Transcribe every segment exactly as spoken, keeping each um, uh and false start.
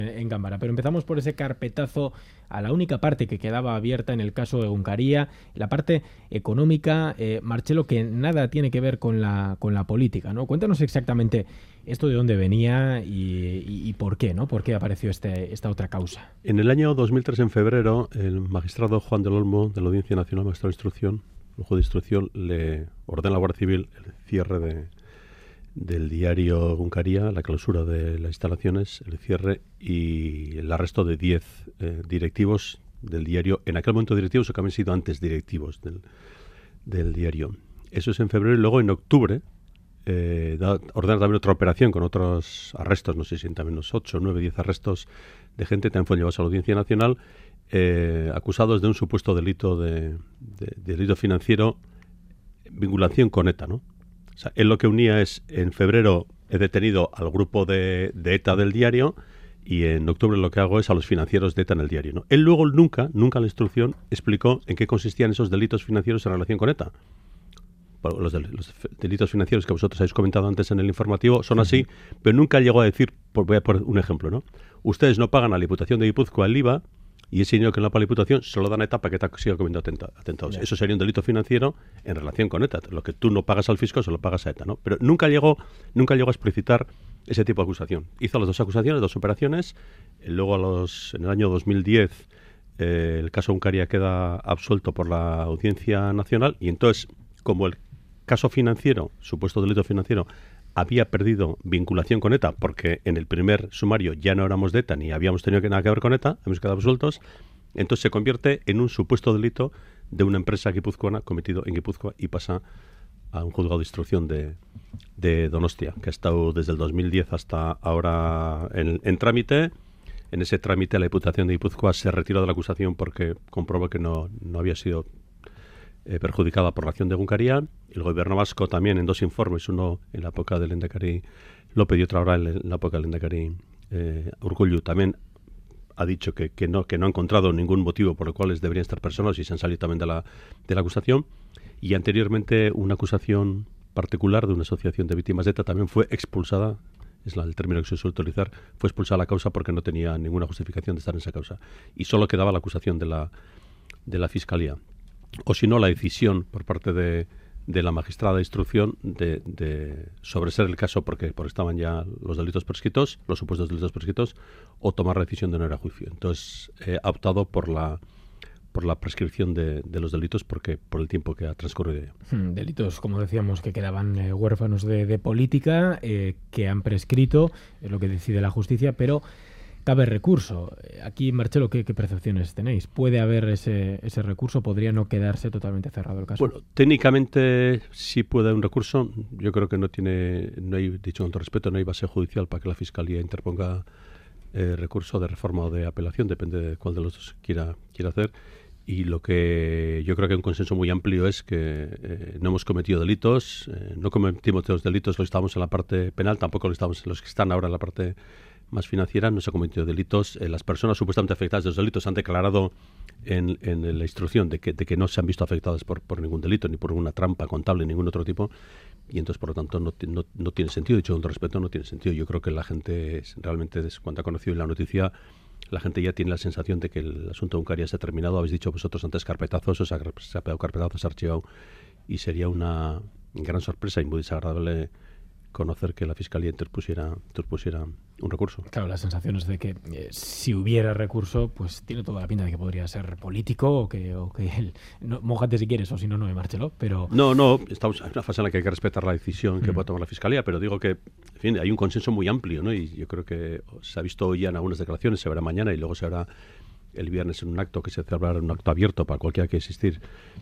en Cámara, pero empezamos por ese carpetazo a la única parte que quedaba abierta en el caso de Egunkaria, la parte económica, eh, Marcelo, que nada tiene que ver con la, con la política, ¿no? Cuéntanos exactamente esto de dónde venía y, y, y por qué, ¿no? ¿Por qué apareció este, esta otra causa? En el año dos mil tres, en febrero, el magistrado Juan del Olmo, de la Audiencia Nacional, magistrado de instrucción, el juez de instrucción, le ordena a la Guardia Civil el cierre de del diario Egunkaria, la clausura de las instalaciones, el cierre y el arresto de diez eh, directivos del diario, en aquel momento directivos o que habían sido antes directivos del, del diario. Eso es en febrero, y luego en octubre eh, da, ordena también otra operación con otros arrestos, no sé si también unos ocho, nueve, diez arrestos de gente, también fueron llevados a la Audiencia Nacional, eh, acusados de un supuesto delito de, de, de delito financiero, vinculación con ETA, ¿no? O sea, él lo que unía es, en febrero he detenido al grupo de, de ETA del diario y en octubre lo que hago es a los financieros de ETA en el diario, ¿no? Él luego nunca, nunca en la instrucción explicó en qué consistían esos delitos financieros en relación con ETA. Los, del, los delitos financieros que vosotros habéis comentado antes en el informativo son así, pero nunca llegó a decir, voy a poner un ejemplo, ¿no? Ustedes no pagan a la Diputación de Guipúzcoa el I V A, y ese dinero que no paga la Diputación se lo dan a ETA para que ETA siga cometiendo atenta, atentados. Yeah. Eso sería un delito financiero en relación con ETA. Lo que tú no pagas al fisco se lo pagas a ETA, ¿no? Pero nunca llegó, nunca llegó a explicitar ese tipo de acusación. Hizo las dos acusaciones, dos operaciones. Luego, a los, en el año dos mil diez, eh, el caso Egunkaria queda absuelto por la Audiencia Nacional. Y entonces, como el caso financiero, supuesto delito financiero, había perdido vinculación con ETA, porque en el primer sumario ya no éramos de ETA ni habíamos tenido nada que ver con ETA, hemos quedado absueltos, entonces se convierte en un supuesto delito de una empresa guipuzcoana cometido en Guipúzcoa y pasa a un juzgado de instrucción de, de Donostia, que ha estado desde el dos mil diez hasta ahora en, en trámite. En ese trámite la Diputación de Guipúzcoa se retiró de la acusación porque comprobó que no, no había sido Eh, perjudicada por la acción de Egunkaria. El gobierno vasco también en dos informes, uno en la época del Lehendakari López y otro ahora en la época del Lehendakari eh, Urkullu, también ha dicho que, que, no, que no ha encontrado ningún motivo por el cual deberían estar personas y se han salido también de la, de la acusación. Y anteriormente una acusación particular de una asociación de víctimas de ETA también fue expulsada, es la, el término que se suele utilizar, fue expulsada la causa porque no tenía ninguna justificación de estar en esa causa. Y solo quedaba la acusación de la, de la Fiscalía. O si no, la decisión por parte de, de la magistrada de instrucción de, de sobreser el caso porque, porque estaban ya los delitos prescritos, los supuestos delitos prescritos, o tomar la decisión de no ir a juicio. Entonces, eh, ha optado por la por la prescripción de, de los delitos porque por el tiempo que ha transcurrido. Hmm, delitos, como decíamos, que quedaban eh, huérfanos de, de política, eh, que han prescrito, es lo que decide la justicia, pero cabe recurso. Aquí, Marcelo, ¿qué, qué percepciones tenéis? ¿Puede haber ese, ese recurso? ¿Podría no quedarse totalmente cerrado el caso? Bueno, técnicamente sí puede haber un recurso. Yo creo que no tiene, no hay, dicho con todo respeto, no hay base judicial para que la Fiscalía interponga eh, recurso de reforma o de apelación, depende de cuál de los dos quiera, quiera hacer. Y lo que yo creo que hay un consenso muy amplio es que eh, no hemos cometido delitos, eh, no cometimos los delitos, lo estábamos en la parte penal, tampoco lo estamos en los que están ahora en la parte más financiera, no se han cometido delitos. Eh, las personas supuestamente afectadas de los delitos han declarado en, en la instrucción de que, de que no se han visto afectadas por, por ningún delito, ni por ninguna trampa contable, ni ningún otro tipo, y entonces, por lo tanto, no, no, no tiene sentido. Dicho con todo respeto, no tiene sentido. Yo creo que la gente, es, realmente, es, cuando ha conocido la noticia, la gente ya tiene la sensación de que el asunto de Egunkaria se ha terminado. Habéis dicho vosotros antes carpetazo, eso se ha, se ha pegado carpetazo, se ha archivado, y sería una gran sorpresa y muy desagradable conocer que la Fiscalía interpusiera, interpusiera un recurso. Claro, la sensación es de que eh, si hubiera recurso, pues tiene toda la pinta de que podría ser político o que, o que él, no, mójate si quieres, o si no, no, Marcelo, pero... No, no, estamos en una fase en la que hay que respetar la decisión que mm. puede tomar la Fiscalía, pero digo que, en fin, hay un consenso muy amplio, ¿no? Y yo creo que se ha visto hoy ya en algunas declaraciones, se verá mañana y luego se verá el viernes en un acto que se celebrará, un acto abierto para cualquiera que asistir,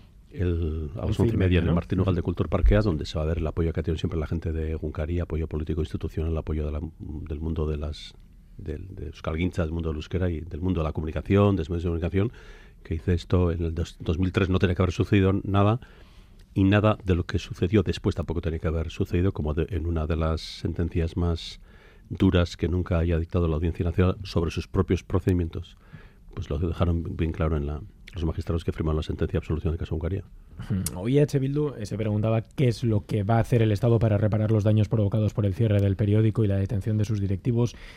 El, a las once y media en el Martín Ugal de Cultur Parqueas, donde se va a ver el apoyo que ha tenido siempre la gente de Egunkaria, apoyo político institucional, el apoyo de la, del mundo de las de, de Euskalgintza, del mundo del euskera y del mundo de la comunicación, de los medios de comunicación, que dice esto en el dos, dos mil tres no tenía que haber sucedido nada, y nada de lo que sucedió después tampoco tenía que haber sucedido, como de, en una de las sentencias más duras que nunca haya dictado la Audiencia Nacional sobre sus propios procedimientos. Pues lo dejaron bien claro en la los magistrados que firmaron la sentencia de absolución del caso Egunkaria. Hoy H. Bildu se preguntaba qué es lo que va a hacer el Estado para reparar los daños provocados por el cierre del periódico y la detención de sus directivos.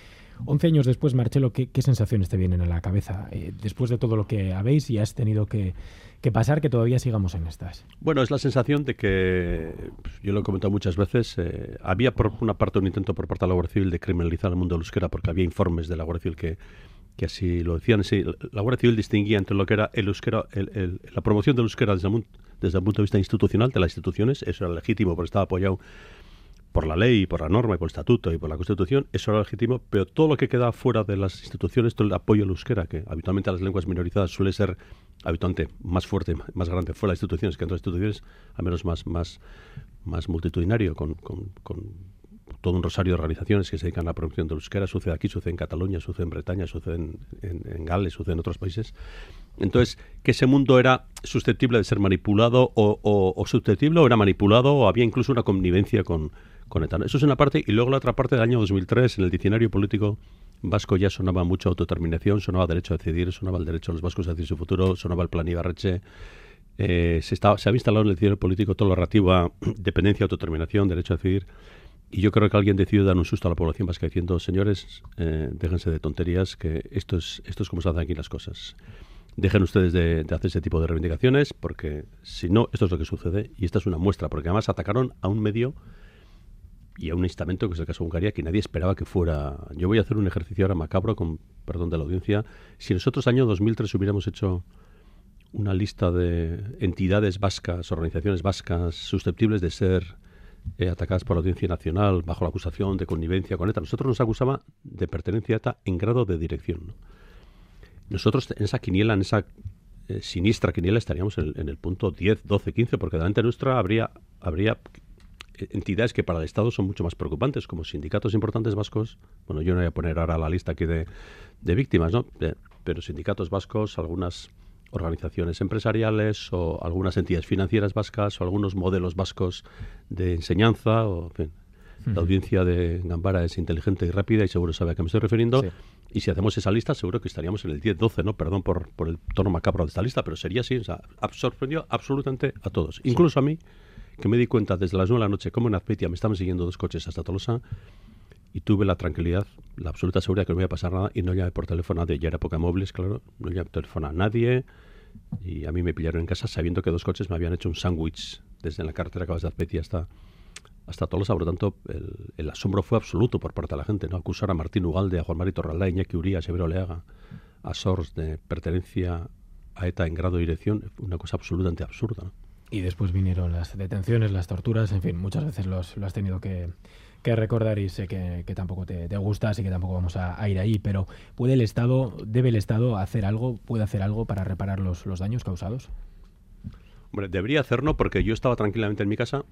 once años después, Marcelo, ¿qué, qué sensaciones te vienen a la cabeza? Eh, después de todo lo que habéis y has tenido que, que pasar, que todavía sigamos en estas. Bueno, es la sensación de que, yo lo he comentado muchas veces, eh, había por una parte un intento por parte de la Guardia Civil de criminalizar el mundo del euskera, porque había informes de la Guardia Civil que, que así lo decían. Sí, la Guardia Civil distinguía entre lo que era el euskera, el, el, la promoción del euskera desde el, desde el punto de vista institucional de las instituciones, eso era legítimo porque estaba apoyado por la ley, por la norma, y por el estatuto y por la Constitución, eso era legítimo, pero todo lo que queda fuera de las instituciones, todo el apoyo al euskera, que habitualmente a las lenguas minorizadas suele ser habitualmente más fuerte, más grande fuera de las instituciones que en otras instituciones, al menos más, más, más multitudinario, con, con, con todo un rosario de organizaciones que se dedican a la promoción del euskera. Sucede aquí, sucede en Cataluña, sucede en Bretaña, sucede en, en, en Gales, sucede en otros países. Entonces, que ese mundo era susceptible de ser manipulado o, o, o susceptible o era manipulado, o había incluso una connivencia con, con ETA. Eso es una parte, y luego la otra parte del año dos mil tres, en el diccionario político vasco ya sonaba mucho autodeterminación, sonaba derecho a decidir, sonaba el derecho a los vascos a decidir su futuro, sonaba el plan Ibarretxe. Eh, se, está, se había instalado en el diccionario político todo lo relativo a dependencia, autodeterminación, derecho a decidir. Y yo creo que alguien decidió dar un susto a la población vasca diciendo, señores, eh, déjense de tonterías, que esto es, esto es como se hacen aquí las cosas. Dejen ustedes de, de hacer ese tipo de reivindicaciones, porque si no, esto es lo que sucede. Y esta es una muestra, porque además atacaron a un medio y a un estamento, que es el caso de Hungaria, que nadie esperaba que fuera. Yo voy a hacer un ejercicio ahora macabro, con perdón de la audiencia. Si nosotros año dos mil tres hubiéramos hecho una lista de entidades vascas, organizaciones vascas susceptibles de ser Eh, atacadas por la Audiencia Nacional bajo la acusación de connivencia con ETA. Nosotros nos acusaba de pertenencia a ETA en grado de dirección, ¿no? Nosotros en esa quiniela, en esa eh, siniestra quiniela, estaríamos en el, en el punto diez, doce, quince, porque delante nuestra habría, habría entidades que para el Estado son mucho más preocupantes, como sindicatos importantes vascos. Bueno, yo no voy a poner ahora la lista aquí de, de víctimas, ¿no? Eh, pero sindicatos vascos, algunas organizaciones empresariales o algunas entidades financieras vascas o algunos modelos vascos de enseñanza. O, en fin, uh-huh. La audiencia de Gambara es inteligente y rápida y seguro sabe a qué me estoy refiriendo. Sí. Y si hacemos esa lista, seguro que estaríamos en el diez, doce, ¿no? Perdón por, por el tono macabro de esta lista, pero sería así. O sea, sorprendió absolutamente a todos. Sí. Incluso a mí, que me di cuenta desde las nueve de la noche cómo en Azpeitia me estaban siguiendo dos coches hasta Tolosa, y tuve la tranquilidad, la absoluta seguridad que no me iba a pasar nada, y no llamé por teléfono a nadie. Ya era época de móviles, claro, no llamé por teléfono a nadie, y a mí me pillaron en casa sabiendo que dos coches me habían hecho un sándwich desde la carretera que vas de Azpeitia hasta, hasta Tolosa. Por lo tanto, el, el asombro fue absoluto por parte de la gente, ¿no? Acusar a Martín Ugalde, a Juan Mari Torralda, a Iñaki Uría, a Severo Oleaga, a Sors de pertenencia a ETA en grado de dirección, una cosa absolutamente absurda, ¿no? Y después vinieron las detenciones, las torturas, en fin, muchas veces los, lo has tenido que, que recordar y sé que, que tampoco te, te gusta, así que tampoco vamos a, a ir ahí, pero ¿puede el Estado, debe el Estado hacer algo, puede hacer algo para reparar los, los daños causados? Hombre, debería hacerlo porque yo estaba tranquilamente en mi casa,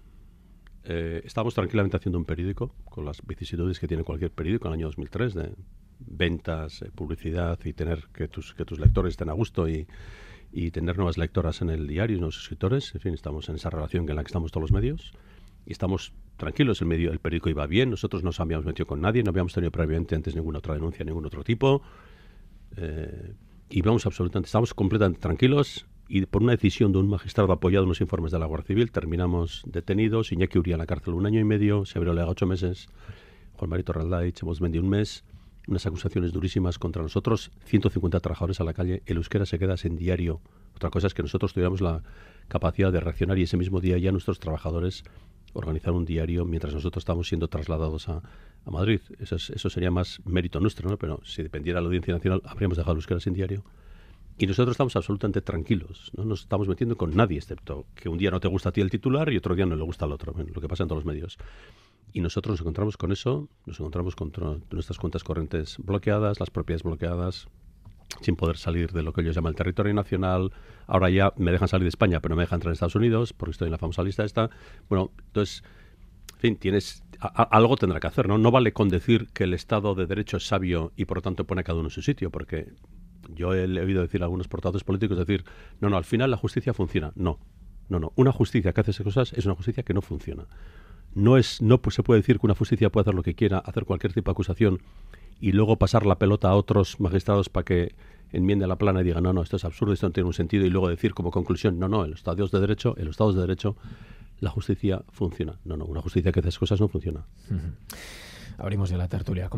eh, estábamos tranquilamente haciendo un periódico, con las vicisitudes que tiene cualquier periódico en el año dos mil tres, de ventas, eh, publicidad y tener que tus, que tus lectores estén a gusto y... y tener nuevas lectoras en el diario y nuevos escritores. En fin, estamos en esa relación en la que estamos todos los medios y estamos tranquilos. El medio, el periódico iba bien, nosotros no nos habíamos metido con nadie, no habíamos tenido previamente antes ninguna otra denuncia, ningún otro tipo, eh, y vamos absolutamente, estamos completamente tranquilos, y por una decisión de un magistrado apoyado en los informes de la Guardia Civil terminamos detenidos. Iñaki Uría en la cárcel un año y medio, Severo Oleaga ocho meses, Juan Mari Torralda y Chemos Mendi un mes. Unas acusaciones durísimas contra nosotros, ciento cincuenta trabajadores a la calle, el euskera se queda sin diario. Otra cosa es que nosotros tuviéramos la capacidad de reaccionar y ese mismo día ya nuestros trabajadores organizaron un diario mientras nosotros estábamos siendo trasladados a, a Madrid. Eso, es, eso sería más mérito nuestro, ¿no? Pero si dependiera de la Audiencia Nacional habríamos dejado el euskera sin diario. Y nosotros estamos absolutamente tranquilos, no nos estamos metiendo con nadie, excepto que un día no te gusta a ti el titular y otro día no le gusta al otro, bueno, lo que pasa en todos los medios. Y nosotros nos encontramos con eso, nos encontramos con nuestras cuentas corrientes bloqueadas, las propiedades bloqueadas, sin poder salir de lo que ellos llaman el territorio nacional. Ahora ya me dejan salir de España, pero no me dejan entrar en Estados Unidos, porque estoy en la famosa lista esta. Bueno, entonces, en fin, tienes a, a, algo tendrá que hacer, ¿no? No vale con decir que el Estado de Derecho es sabio y por lo tanto pone a cada uno en su sitio, porque yo he, he oído decir a algunos portavoces políticos decir, no, no, al final la justicia funciona. No, no, no. Una justicia que hace esas cosas es una justicia que no funciona. No es, no pues se puede decir que una justicia puede hacer lo que quiera, hacer cualquier tipo de acusación y luego pasar la pelota a otros magistrados para que enmienden la plana y digan, no, no, esto es absurdo, esto no tiene un sentido, y luego decir como conclusión, no, no, en los estados de derecho, en los estados de derecho la justicia funciona. No, no, una justicia que hace esas cosas no funciona. Uh-huh. Abrimos ya la tertulia, como,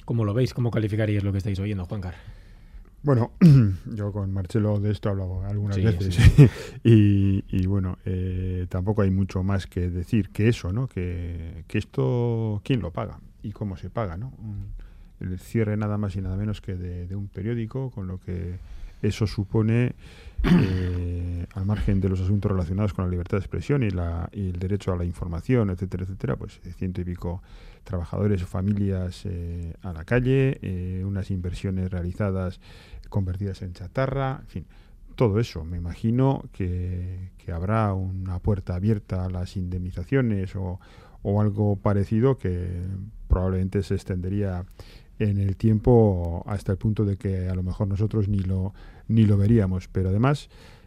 ¿Cómo lo veis? ¿Cómo calificaríais lo que estáis oyendo, Juancar? Bueno, yo con Marcelo de esto he hablado algunas sí, veces sí. y, y bueno, eh, tampoco hay mucho más que decir que eso, ¿no? Que, que esto, ¿quién lo paga? ¿Y cómo se paga, no? El cierre nada más y nada menos que de, de un periódico, con lo que eso supone, eh, al margen de los asuntos relacionados con la libertad de expresión y, la, y el derecho a la información, etcétera, etcétera, pues ciento y pico trabajadores o familias eh, a la calle, eh, unas inversiones realizadas convertidas en chatarra, en fin, todo eso. Me imagino que, que habrá una puerta abierta a las indemnizaciones o, o algo parecido que probablemente se extendería en el tiempo hasta el punto de que a lo mejor nosotros ni lo ni lo veríamos. Pero además,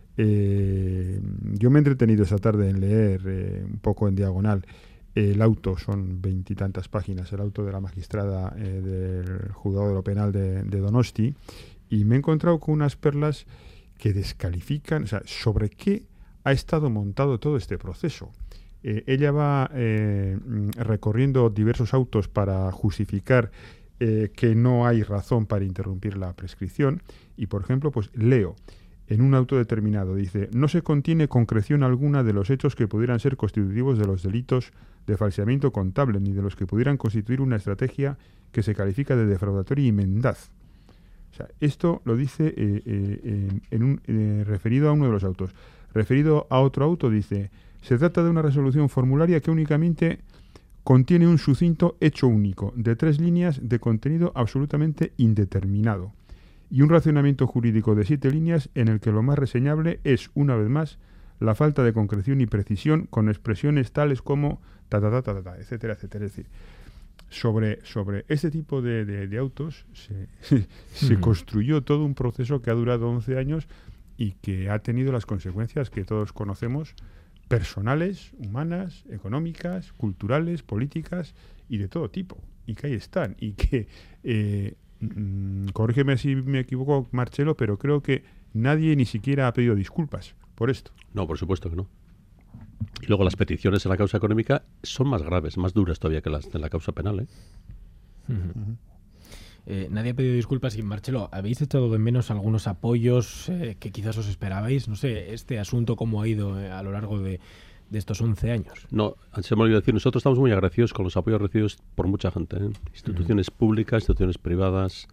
eh, yo me he entretenido esa tarde en leer eh, un poco en diagonal el auto, son veintitantas páginas, el auto de la magistrada eh, del juzgado de lo penal de, de Donosti, y me he encontrado con unas perlas que descalifican, o sea, sobre qué ha estado montado todo este proceso. Eh, ella va eh, recorriendo diversos autos para justificar eh, que no hay razón para interrumpir la prescripción, y por ejemplo, pues leo en un auto determinado, dice: no se contiene concreción alguna de los hechos que pudieran ser constitutivos de los delitos de falseamiento contable, ni de los que pudieran constituir una estrategia que se califica de defraudatoria y mendaz. O sea, esto lo dice eh, eh, en, en un, eh, referido a uno de los autos. Referido a otro auto dice: se trata de una resolución formularia que únicamente contiene un sucinto hecho único, de tres líneas de contenido absolutamente indeterminado, y un racionamiento jurídico de siete líneas en el que lo más reseñable es, una vez más, la falta de concreción y precisión con expresiones tales como ta ta ta ta ta, ta etcétera, etcétera. Es decir, sobre, sobre este tipo de, de, de autos se, se uh-huh. construyó todo un proceso que ha durado once años y que ha tenido las consecuencias que todos conocemos, personales, humanas, económicas, culturales, políticas y de todo tipo, y que ahí están, y que eh, mm, corrígeme si me equivoco, Marcelo, pero creo que nadie ni siquiera ha pedido disculpas por esto. No, por supuesto que no. Y luego las peticiones en la causa económica son más graves, más duras todavía que las de la causa penal, ¿eh? Uh-huh. Uh-huh. Eh, nadie ha pedido disculpas y, Marcelo, ¿habéis echado de menos algunos apoyos eh, que quizás os esperabais? No sé, este asunto cómo ha ido eh, a lo largo de, de estos once años. No, se me olvidó decir, nosotros estamos muy agradecidos con los apoyos recibidos por mucha gente, ¿eh? Instituciones uh-huh. públicas, instituciones privadas,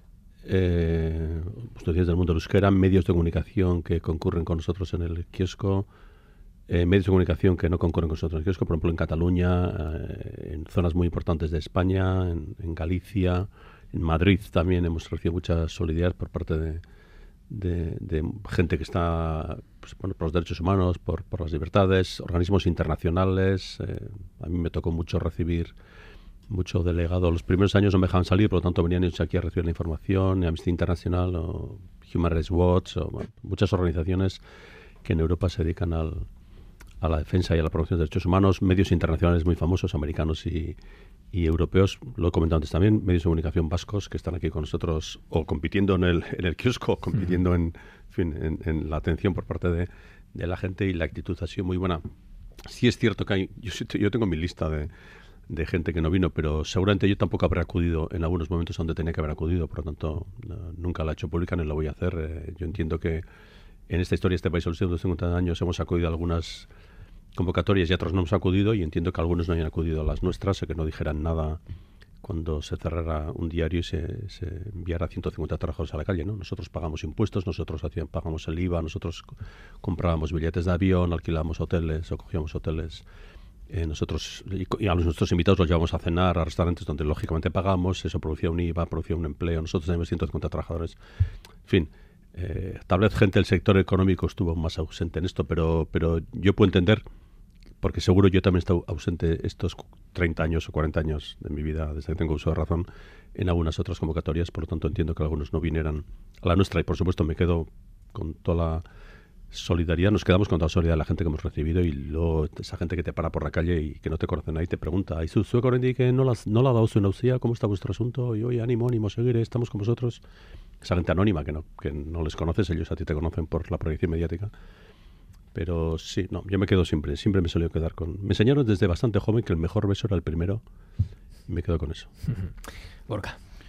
eh, instituciones del mundo euskera, medios de comunicación que concurren con nosotros en el kiosco, eh, medios de comunicación que no concurren con nosotros en el kiosco, por ejemplo en Cataluña, eh, en zonas muy importantes de España, en, en Galicia. En Madrid también hemos recibido mucha solidaridad por parte de, de, de gente que está pues, bueno, por los derechos humanos, por, por las libertades, organismos internacionales. Eh, a mí me tocó mucho recibir mucho delegado. Los primeros años no me dejaban salir, por lo tanto venían ellos aquí a recibir la información, Amnistía Internacional o Human Rights Watch, o bueno, muchas organizaciones que en Europa se dedican al, a la defensa y a la promoción de derechos humanos, medios internacionales muy famosos, americanos y y europeos, lo he comentado antes también, medios de comunicación vascos que están aquí con nosotros o compitiendo en el, en el kiosco, compitiendo en, en, fin, en, en la atención por parte de, de la gente, y la actitud ha sido muy buena. Sí es cierto que hay, yo, yo tengo mi lista de, de gente que no vino, pero seguramente yo tampoco habré acudido en algunos momentos donde tenía que haber acudido, por lo tanto no, nunca la he hecho pública ni lo voy a hacer. Eh, yo entiendo que en esta historia, este país a los ciento cincuenta años, hemos acudido a algunas convocatorias y otros no hemos acudido, y entiendo que algunos no hayan acudido a las nuestras o que no dijeran nada cuando se cerrara un diario y se, se enviara a ciento cincuenta trabajadores a la calle, ¿no? Nosotros pagamos impuestos, nosotros hacían, pagamos el I V A, nosotros comprábamos billetes de avión, alquilábamos hoteles o cogíamos hoteles, eh, nosotros y, y a los, nuestros invitados los llevamos a cenar a restaurantes donde lógicamente pagamos, eso producía un I V A, producía un empleo, nosotros tenemos ciento cincuenta trabajadores, en fin. Eh, tal vez gente del sector económico estuvo más ausente en esto, pero, pero yo puedo entender, porque seguro yo también he estado ausente estos treinta años o cuarenta años de mi vida, desde que tengo uso de razón, en algunas otras convocatorias, por lo tanto entiendo que algunos no vinieran a la nuestra, y por supuesto me quedo con toda la solidaridad, nos quedamos con toda la solidaridad de la gente que hemos recibido, y luego esa gente que te para por la calle y que no te conoce nadie te pregunta: ¿y su suegro que no, las, no la ha dado su náusea? ¿Cómo está vuestro asunto? Y oye, ánimo, ánimo, seguiré, estamos con vosotros. Esa gente anónima que no, que no les conoces, ellos a ti te conocen por la proyección mediática. Pero sí, no, yo me quedo siempre, siempre me he solido quedar con... Me enseñaron desde bastante joven que el mejor beso era el primero, y me quedo con eso. Gorka.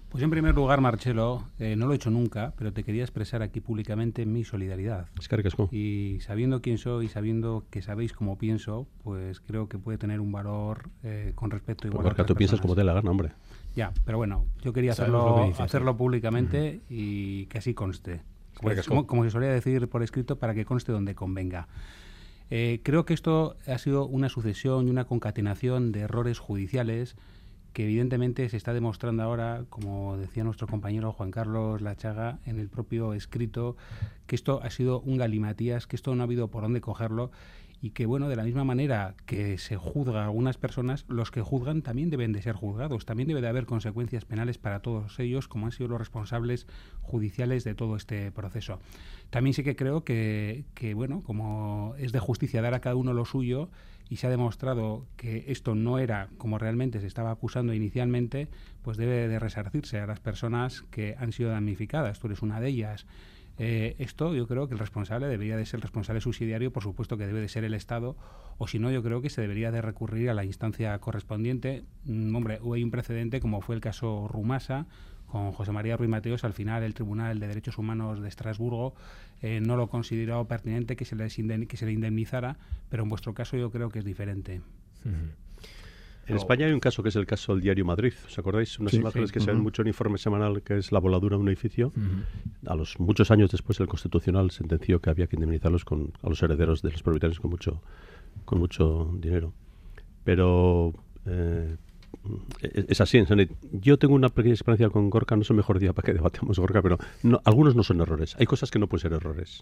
Pues en primer lugar, Marcelo, eh, no lo he hecho nunca, pero te quería expresar aquí públicamente mi solidaridad. Es que arcasco. Y sabiendo quién soy y sabiendo que sabéis cómo pienso, pues creo que puede tener un valor eh, con respecto igual Porque a otras tú piensas personas. como te la gana, hombre. Ya, pero bueno, yo quería Sabemos lo que hacerlo, dices, hacerlo sí. públicamente y que así conste. Pues, Arcasco. como, como se solía decir por escrito, para que conste donde convenga. Eh, creo que esto ha sido una sucesión y una concatenación de errores judiciales que evidentemente se está demostrando ahora, como decía nuestro compañero Juan Carlos Lachaga en el propio escrito, que esto ha sido un galimatías, que esto no ha habido por dónde cogerlo y que, bueno, de la misma manera que se juzga a algunas personas, los que juzgan también deben de ser juzgados, también debe de haber consecuencias penales para todos ellos, como han sido los responsables judiciales de todo este proceso. También sí que creo que, que, bueno, como es de justicia dar a cada uno lo suyo, y se ha demostrado que esto no era como realmente se estaba acusando inicialmente, pues debe de resarcirse a las personas que han sido damnificadas. Tú eres una de ellas. Eh, esto yo creo que el responsable debería de ser el responsable subsidiario, por supuesto que debe de ser el Estado, o si no yo creo que se debería de recurrir a la instancia correspondiente. Mm, hombre, hubo un precedente como fue el caso Rumasa, con José María Ruiz Mateos. Al final el Tribunal de Derechos Humanos de Estrasburgo eh, no lo consideró pertinente que se, les indemn- que se le indemnizara, pero en vuestro caso yo creo que es diferente. Uh-huh. En España hay un caso que es el caso del diario Madrid. ¿Os acordáis? Unas Sí, imágenes sí. que se ven Uh-huh. mucho en informe semanal, que es la voladura de un edificio. Uh-huh. A los muchos años después el Constitucional sentenció que había que indemnizarlos con, a los herederos de los propietarios con mucho, con mucho dinero. Pero eh, es, es así. Yo tengo una pequeña experiencia con Gorka. No es el mejor día para que debatamos Gorka, pero no, algunos no son errores. Hay cosas que no pueden ser errores.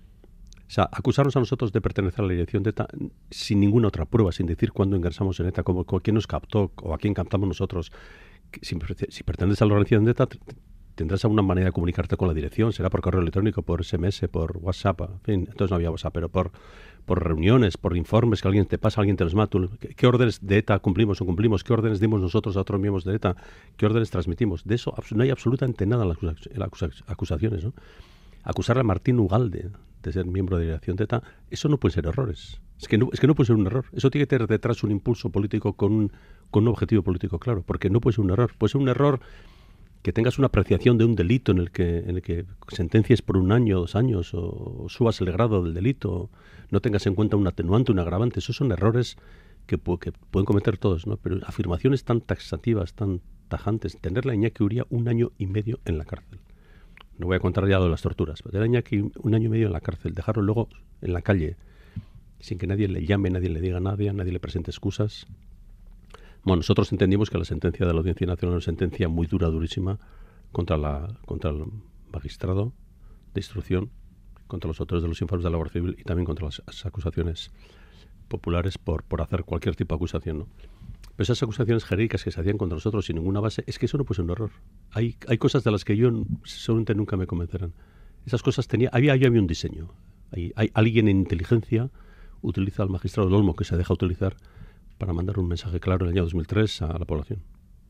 O sea, acusarnos a nosotros de pertenecer a la dirección de ETA sin ninguna otra prueba, sin decir cuándo ingresamos en ETA, como, como quién nos captó o a quién captamos nosotros. Si, si perteneces a la organización de ETA, tendrás alguna manera de comunicarte con la dirección, será por correo electrónico, por S M S, por WhatsApp, en fin, entonces no había WhatsApp, pero por, por reuniones, por informes que alguien te pasa, alguien te los mata. ¿Qué, qué órdenes de ETA cumplimos o cumplimos? ¿Qué órdenes dimos nosotros a otros miembros de ETA? ¿Qué órdenes transmitimos? De eso no hay absolutamente nada en las, acusa en las acusaciones, ¿no? Acusar a Martín Ugalde de ser miembro de la dirección de ETA, eso no puede ser errores. Es que no, es que no puede ser un error. Eso tiene que tener detrás un impulso político con un, con un objetivo político claro, porque no puede ser un error. Puede ser un error que tengas una apreciación de un delito en el que, en el que sentencies por un año, dos años, o, o subas el grado del delito, no tengas en cuenta un atenuante, un agravante. Esos son errores que, que pueden cometer todos, ¿no? Pero afirmaciones tan taxativas, tan tajantes, tenerle a Iñaki Uría un año y medio en la cárcel. No voy a contar ya lo de las torturas, pero tener a Iñaki un año y medio en la cárcel, dejarlo luego en la calle, sin que nadie le llame, nadie le diga nada, nadie le presente excusas. Bueno, nosotros entendimos que la sentencia de la Audiencia Nacional era una sentencia muy dura, durísima, contra, la, contra el magistrado de instrucción, contra los autores de los informes de la Guardia Civil y también contra las, las acusaciones populares por, por hacer cualquier tipo de acusación, ¿no? Pero esas acusaciones genéricas que se hacían contra nosotros sin ninguna base, es que eso no puede ser un error. Hay, hay cosas de las que yo seguramente nunca me convencerán. Esas cosas tenía, había, había un diseño. Hay, hay alguien en inteligencia utiliza al magistrado del Olmo, que se deja utilizar para mandar un mensaje claro en el año dos mil tres a la población.